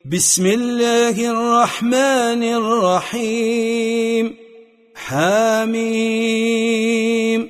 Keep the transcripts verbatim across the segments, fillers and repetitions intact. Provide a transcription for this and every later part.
بسم الله الرحمن الرحيم. حاميم.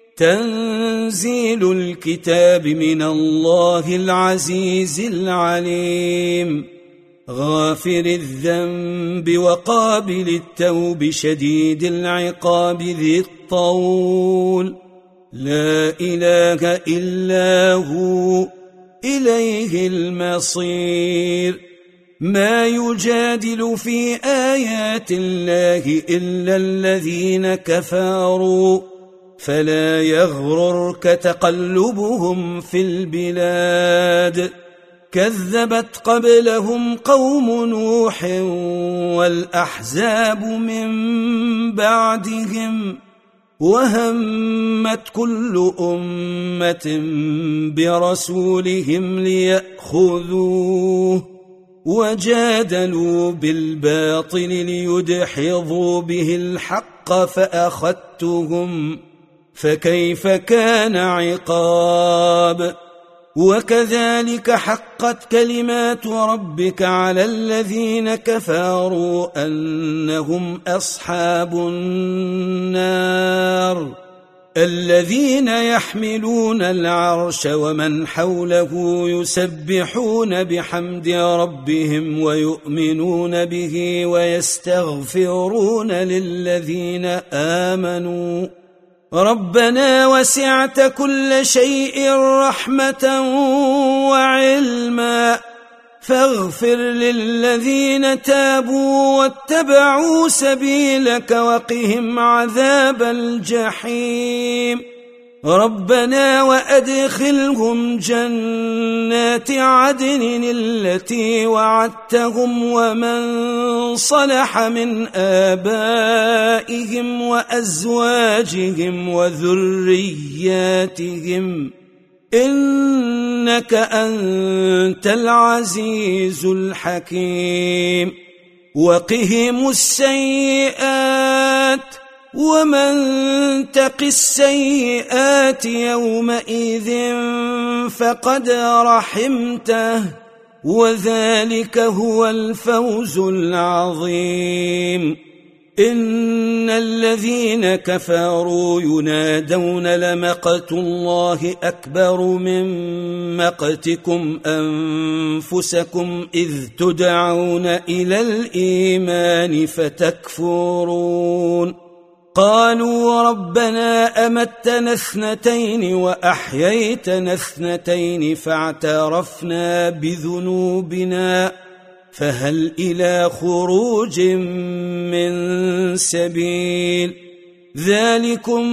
تنزيل الكتاب من الله العزيز العليم، غافر الذنب وقابل التوب شديد العقاب ذي الطول، لا إله إلا هو إليه المصير. ما يجادل في آيات الله إلا الذين كفروا، فلا يغررك تقلبهم في البلاد. كذبت قبلهم قوم نوح والأحزاب من بعدهم، وهمت كل أمة برسولهم ليأخذوه، وجادلوا بالباطل ليدحضوا به الحق فأخذتهم، فكيف كان عقاب. وكذلك حقت كلمات ربك على الذين كفروا أنهم أصحاب النار، الذين يحملون العرش ومن حوله يسبحون بحمد ربهم ويؤمنون به ويستغفرون للذين آمنوا ربنا وسعت كل شيء رحمة وعلما، فاغفر للذين تابوا واتبعوا سبيلك وقهم عذاب الجحيم. ربنا وأدخلهم جنات عدن التي وعدتهم ومن صلح من آبائهم وأزواجهم وذرياتهم، إنك أنت العزيز الحكيم. وقهم السيئات، ومن تق السيئات يومئذ فقد رحمته، وذلك هو الفوز العظيم. إن الذين كفروا ينادون لمقت الله أكبر من مقتكم أنفسكم إذ تدعون إلى الإيمان فتكفرون. قالوا ربنا أمتنا اثنتين وأحييتنا اثنتين فاعترفنا بذنوبنا فهل إلى خروج من سبيل. ذلكم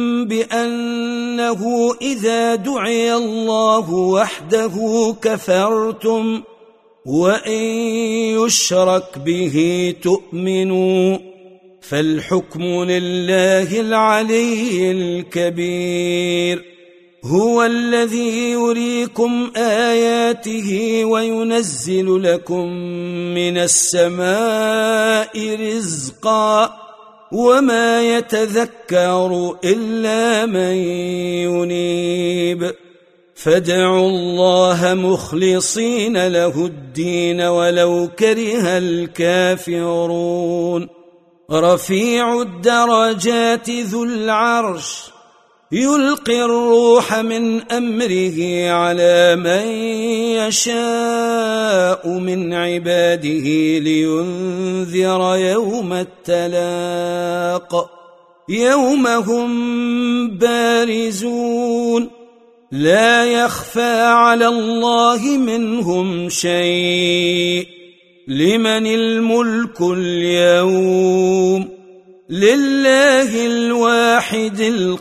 بأنه إذا دعي الله وحده كفرتم، وإن يشرك به تؤمنوا، فالحكم لله العلي الكبير. هو الذي يريكم آياته وينزل لكم من السماء رزقا، وما يتذكر إلا من ينيب. فادعوا الله مخلصين له الدين ولو كره الكافرون. رفيع الدرجات ذو العرش يلقي الروح من أمره على من يشاء من عباده لينذر يوم التلاق، يوم هم بارزون لا يخفى على الله منهم شيء. لمن الملك اليوم؟ لله الواحد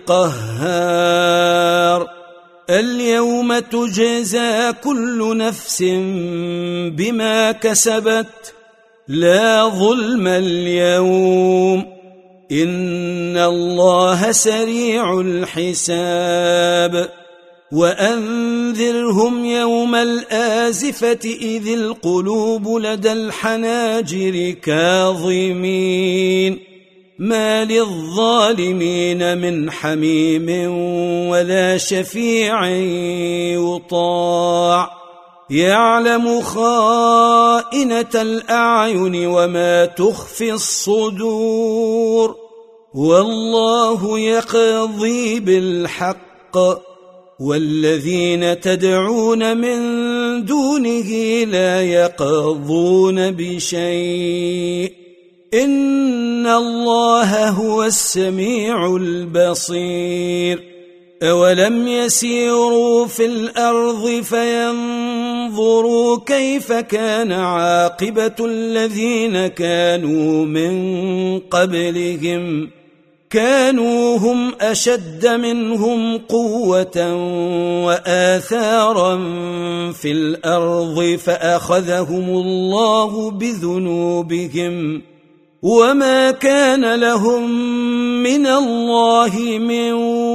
القهار. اليوم تجزى كل نفس بما كسبت، لا ظلم اليوم، إن الله سريع الحساب. وأنذرهم يوم الآزفة إذ القلوب لدى الحناجر كاظمين، ما للظالمين من حميم ولا شفيع يطاع، يعلم خائنة الأعين وما تخفي الصدور والله يقضي بالحق والذين تدعون من دونه لا يقضون بشيء إن الله هو السميع البصير أولم يسيروا في الأرض فينظروا كيف كان عاقبة الذين كانوا من قبلهم كانوا هم أشد منهم قوة وآثارا في الأرض فأخذهم الله بذنوبهم وما كان لهم من الله من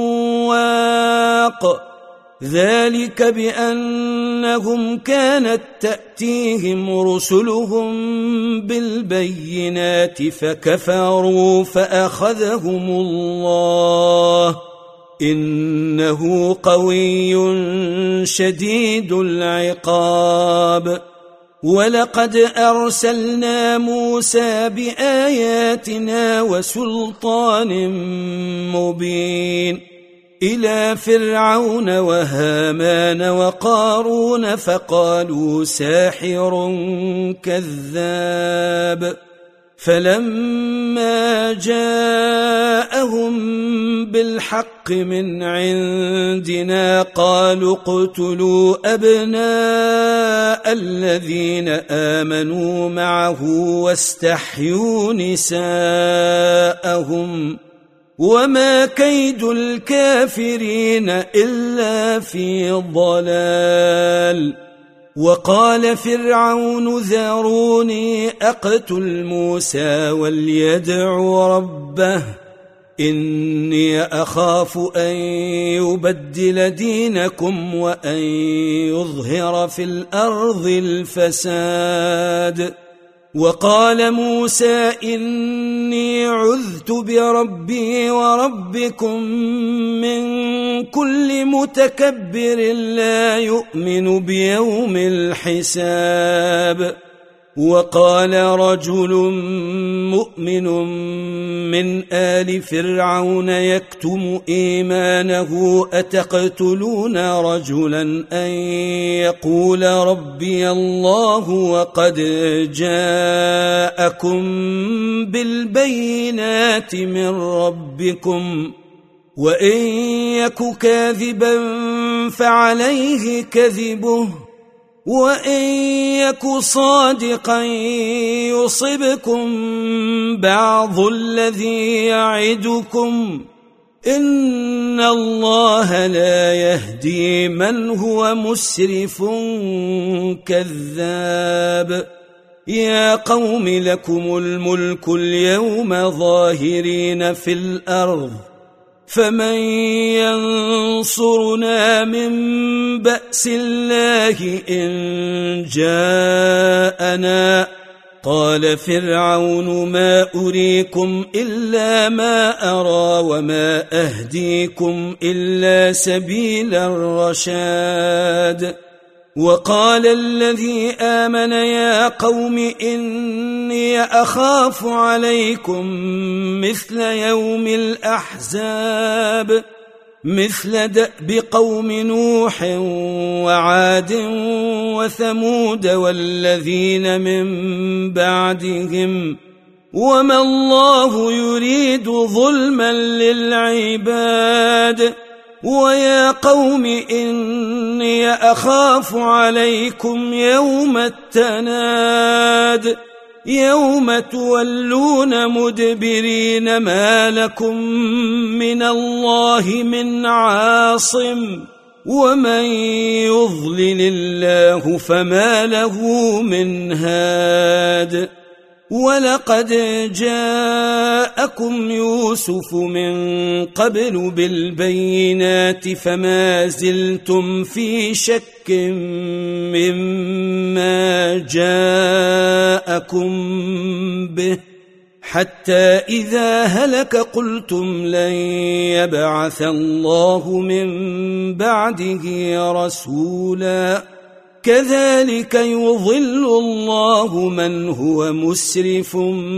واق ذلك بأنهم كانت تأتيهم رسلهم بالبينات فكفروا فأخذهم الله إنه قوي شديد العقاب ولقد أرسلنا موسى بآياتنا وسلطان مبين إلى فرعون وهامان وقارون فقالوا ساحر كذاب فلما جاءهم بالحق من عندنا قالوا اقتلوا أبناء الذين آمنوا معه واستحيوا نساءهم وما كيد الكافرين إلا في ضلال وقال فرعون ذروني أقتل موسى وليدع ربه إني أخاف أن يبدل دينكم وأن يظهر في الأرض الفساد وقال موسى إني عذت بربي وربكم من كل متكبر لا يؤمن بيوم الحساب وقال رجل مؤمن من آل فرعون يكتم إيمانه أتقتلون رجلا أن يقول ربي الله وقد جاءكم بالبينات من ربكم وإن يك كاذبا فعليه كذبه وإن يك صادقا يصبكم بعض الذي يعدكم إن الله لا يهدي من هو مسرف كذاب يا قوم لكم الملك اليوم ظاهرين في الأرض فمن ينصرنا من بأس الله إن جاءنا قال فرعون ما أريكم إلا ما أرى وما أهديكم إلا سبيل الرشاد وقال الذي آمن يا قوم إني أخاف عليكم مثل يوم الأحزاب مثل دأب قوم نوح وعاد وثمود والذين من بعدهم وما الله يريد ظلما للعباد ويا قوم إني أخاف عليكم يوم التناد يوم تولون مدبرين ما لكم من الله من عاصم ومن يضلل الله فما له من هاد ولقد جاءكم يوسف من قبل بالبينات فما زلتم في شك مما جاءكم به حتى إذا هلك قلتم لن يبعث الله من بعده رسولا كذلك يضل الله من هو مسرف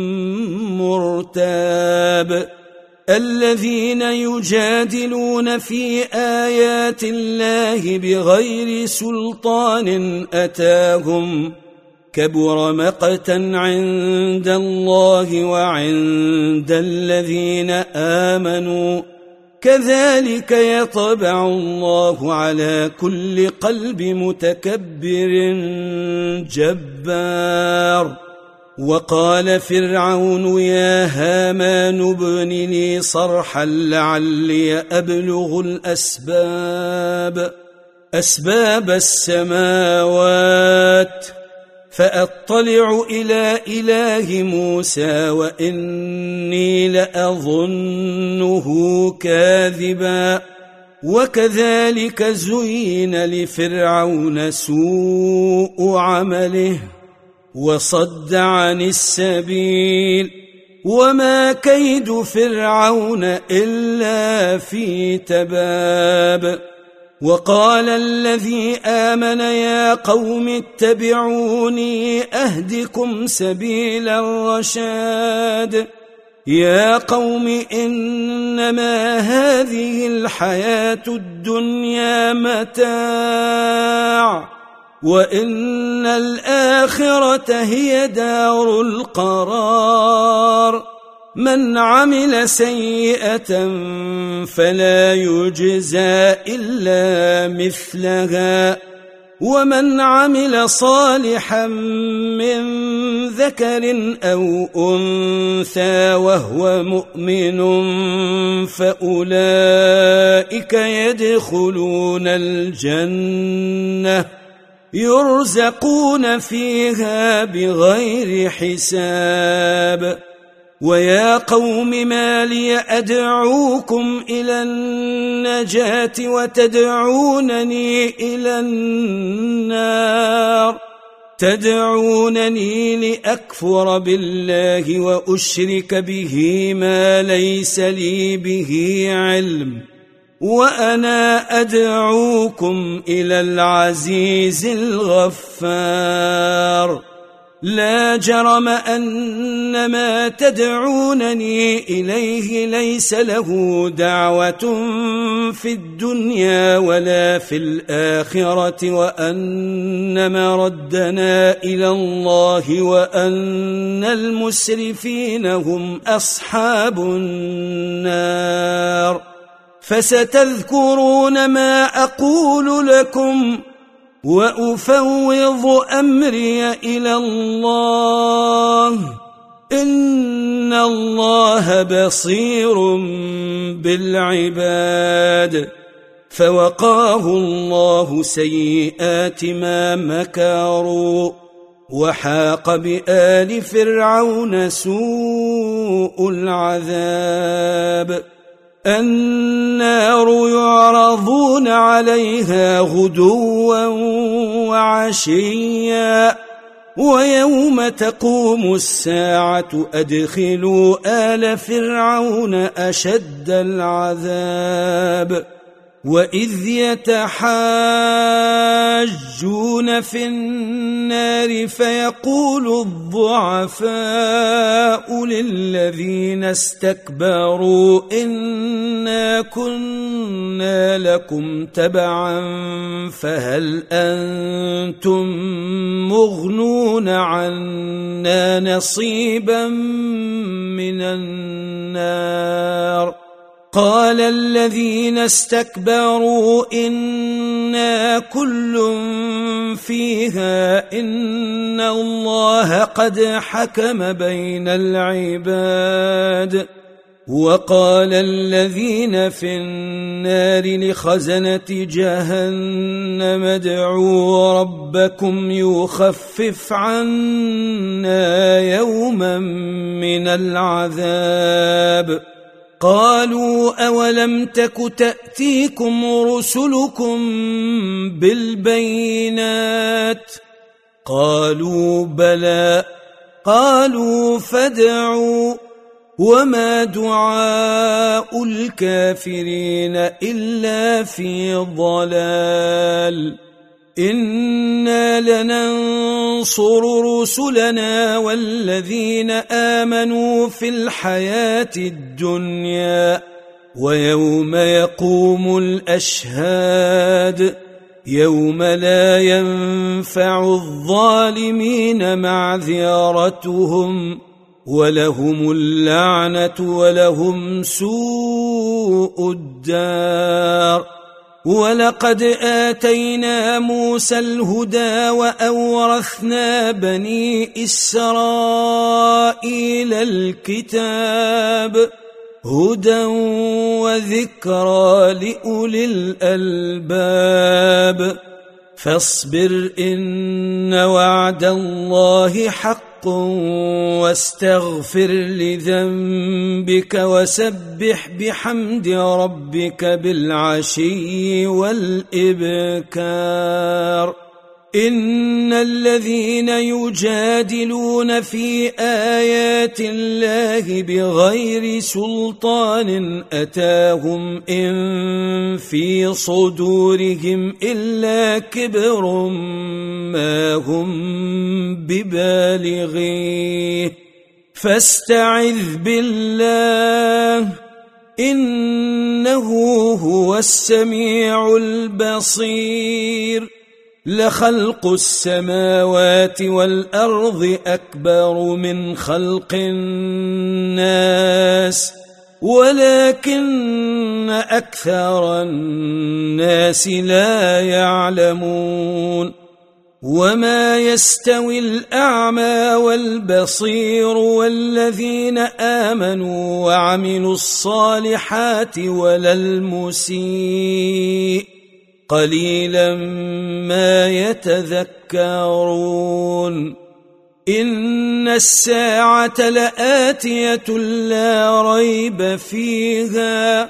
مرتاب الذين يجادلون في آيات الله بغير سلطان أتاهم كبر مقتا عند الله وعند الذين آمنوا كذلك يطبع الله على كل قلب متكبر جبار وقال فرعون يا هامان ابن لي صرحا لعلي أبلغ الأسباب أسباب السماوات فأطلع إلى إله موسى وإني لأظنه كاذبا وكذلك زين لفرعون سوء عمله وصد عن السبيل وما كيد فرعون إلا في تباب وقال الذي آمن يا قوم اتبعوني أهدكم سبيل الرشاد يا قوم إنما هذه الحياة الدنيا متاع وإن الآخرة هي دار القرار من عمل سيئة فلا يجزى إلا مثلها ومن عمل صالحا من ذكر أو أنثى وهو مؤمن فأولئك يدخلون الجنة يرزقون فيها بغير حساب ويا قوم ما لي أدعوكم إلى النجاة وتدعونني إلى النار تدعونني لأكفر بالله وأشرك به ما ليس لي به علم وأنا أدعوكم إلى العزيز الغفار لا جرم أن ما تدعونني إليه ليس له دعوة في الدنيا ولا في الآخرة وأن مردنا إلى الله وأن المسرفين هم أصحاب النار فستذكرون ما أقول لكم وأفوض أمري إلى الله إن الله بصير بالعباد فوقاه الله سيئات ما مكروا وحاق بآل فرعون سوء العذاب النار يعرضون عليها غدوا وعشيا ويوم تقوم الساعة أدخلوا آل فرعون أشد العذاب وإذ يتحاجون في النار فيقول الضعفاء للذين استكبروا إنا كنا لكم تبعا فهل أنتم مغنون عنا نصيبا من النار قال الذين استكبروا إنا كل فيها إن الله قد حكم بين العباد وقال الذين في النار لخزنة جهنم ادعوا ربكم يخفف عنا يوما من العذاب قالوا أولم تك تأتيكم رسلكم بالبينات قالوا بلى قالوا فادعوا وما دعاء الكافرين إلا في ضلال إنا لننصر رسلنا والذين آمنوا في الحياة الدنيا ويوم يقوم الأشهاد يوم لا ينفع الظالمين معذرتهم ولهم اللعنة ولهم سوء الدار. ولقد آتينا موسى الهدى وأورثنا بني إسرائيل الكتاب هدى وذكرى لأولي الألباب. فاصبر إن وعد الله حق واستغفر لذنبك وسبح بحمد ربك بالعشي والإبكار. إن الذين يجادلون في آيات الله بغير سلطان أتاهم إن في صدورهم إلا كبر ما هم ببالغيه فاستعذ بالله إنه هو السميع البصير. لخلق السماوات والأرض أكبر من خلق الناس ولكن أكثر الناس لا يعلمون. وما يستوي الأعمى والبصير والذين آمنوا وعملوا الصالحات ولا المسيء قليلا ما يتذكرون. إن الساعة لآتية لا ريب فيها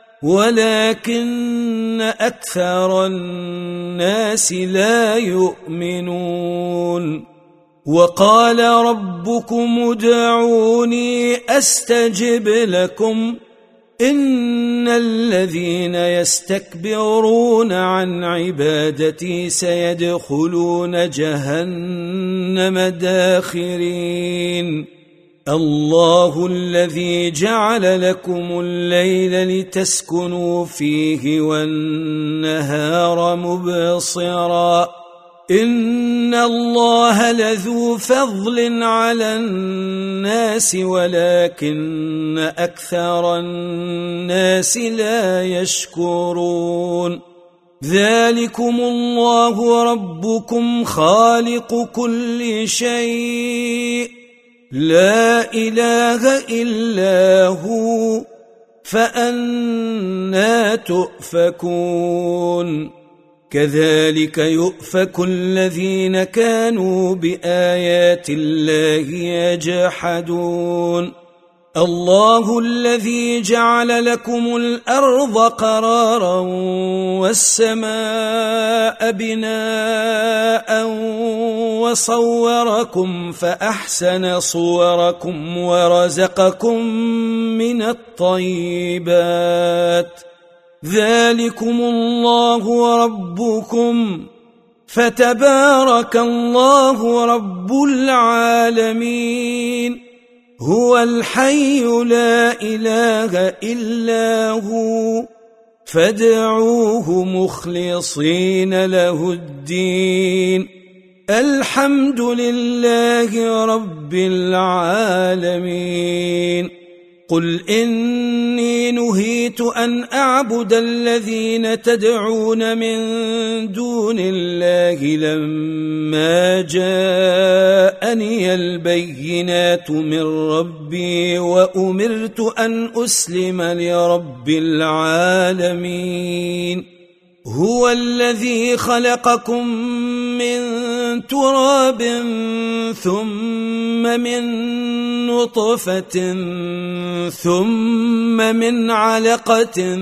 ولكن أكثر الناس لا يؤمنون. وقال ربكم ادعوني أستجب لكم إن الذين يستكبرون عن عبادتي سيدخلون جهنم داخرين. الله الذي جعل لكم الليل لتسكنوا فيه والنهار مبصرا إن الله لذو فضل على الناس ولكن أكثر الناس لا يشكرون. ذلكم الله ربكم خالق كل شيء لا إله إلا هو فأنى تؤفكون. كذلك يؤفك الذين كانوا بآيات الله يجحدون. الله الذي جعل لكم الأرض قرارا والسماء بناء وصوركم فأحسن صوركم ورزقكم من الطيبات. ذلكم الله ربكم فتبارك الله رب العالمين. هو الحي لا إله إلا هو فادعوه مخلصين له الدين. الحمد لله رب العالمين. قل إني نهيت أن أعبد الذين تدعون من دون الله لما جاءني البينات من ربي وأمرت أن أسلم لرب العالمين. هو الذي خلقكم من تراب ثم من نطفة ثم من علقة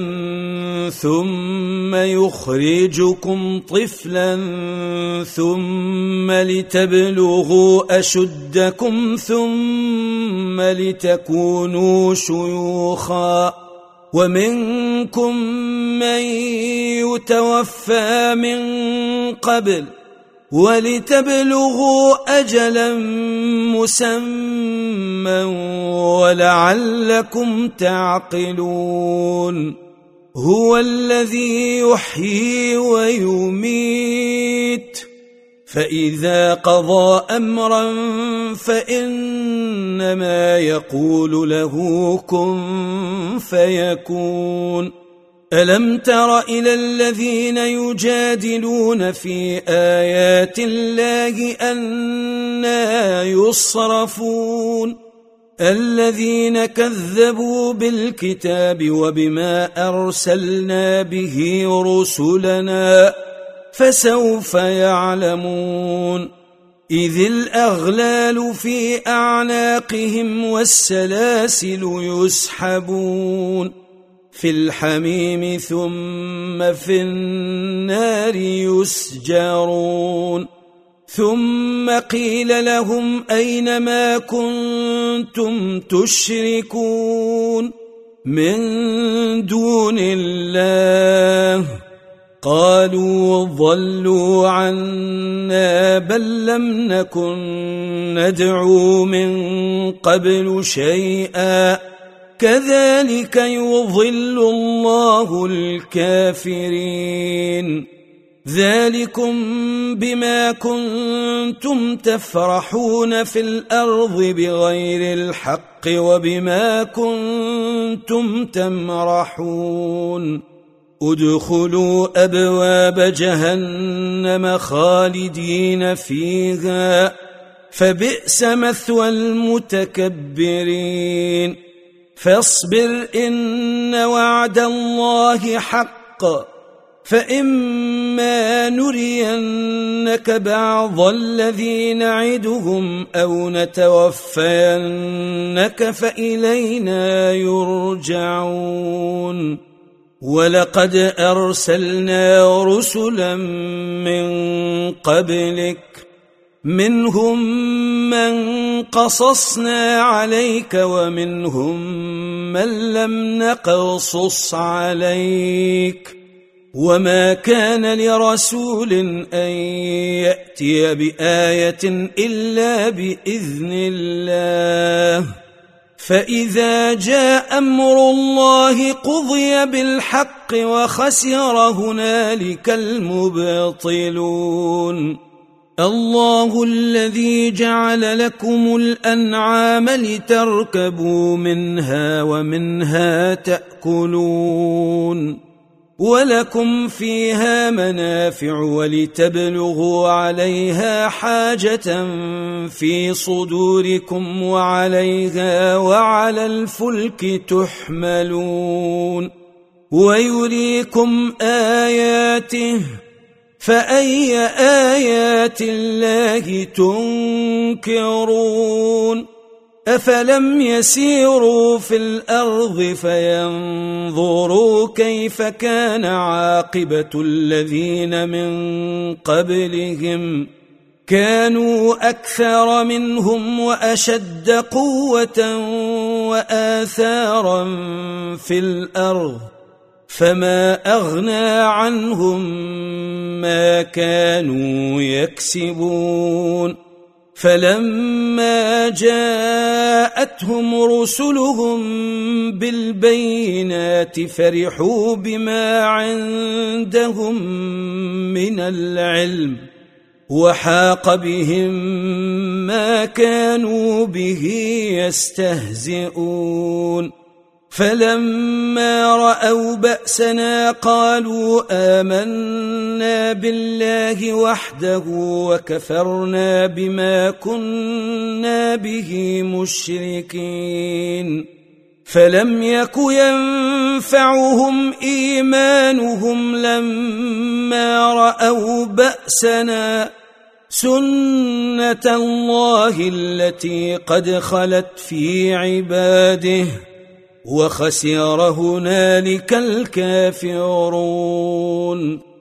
ثم يخرجكم طفلا ثم لتبلغوا أشدكم ثم لتكونوا شيوخا ومنكم من يتوفى من قبل ولتبلغوا أجلا مسمى ولعلكم تعقلون هو الذي يحيي ويميت فإذا قضى أمرا فإنما يقول له كن فيكون ألم تر إلى الذين يجادلون في آيات الله أنى يصرفون الذين كذبوا بالكتاب وبما أرسلنا به رسلنا فسوف يعلمون إذ الأغلال في أعناقهم والسلاسل يسحبون في الحميم ثم في النار يسجرون ثم قيل لهم أين ما كنتم تشركون من دون الله قالوا ضلوا عنا بل لم نكن ندعو من قبل شيئا كذلك يضل الله الكافرين ذلكم بما كنتم تفرحون في الأرض بغير الحق وبما كنتم تمرحون ادخلوا أبواب جهنم خالدين فيها فبئس مثوى المتكبرين فاصبر إن وعد الله حق فإما نرينك بعض الذي نعدهم أو نتوفينك فإلينا يرجعون ولقد أرسلنا رسلا من قبلك منهم من قصصنا عليك ومنهم من لم نقصص عليك وما كان لرسول أن يأتي بآية إلا بإذن الله فإذا جاء أمر الله قضي بالحق وخسر هنالك المبطلون الله الذي جعل لكم الأنعام لتركبوا منها ومنها تأكلون ولكم فيها منافع ولتبلغوا عليها حاجة في صدوركم وعليها وعلى الفلك تحملون ويريكم آياته فأي آيات الله تنكرون أفلم يسيروا في الأرض فينظروا كيف كان عاقبة الذين من قبلهم كانوا أكثر منهم وأشد قوة وآثارا في الأرض فما أغنى عنهم ما كانوا يكسبون فلما جاءتهم رسلهم بالبينات فرحوا بما عندهم من العلم وحاق بهم ما كانوا به يستهزئون فلما رأوا بأسنا قالوا آمنا بالله وحده وكفرنا بما كنا به مشركين فلم يك ينفعهم إيمانهم لما رأوا بأسنا سنة الله التي قد خلت في عباده وخسر هنالك الكافرون.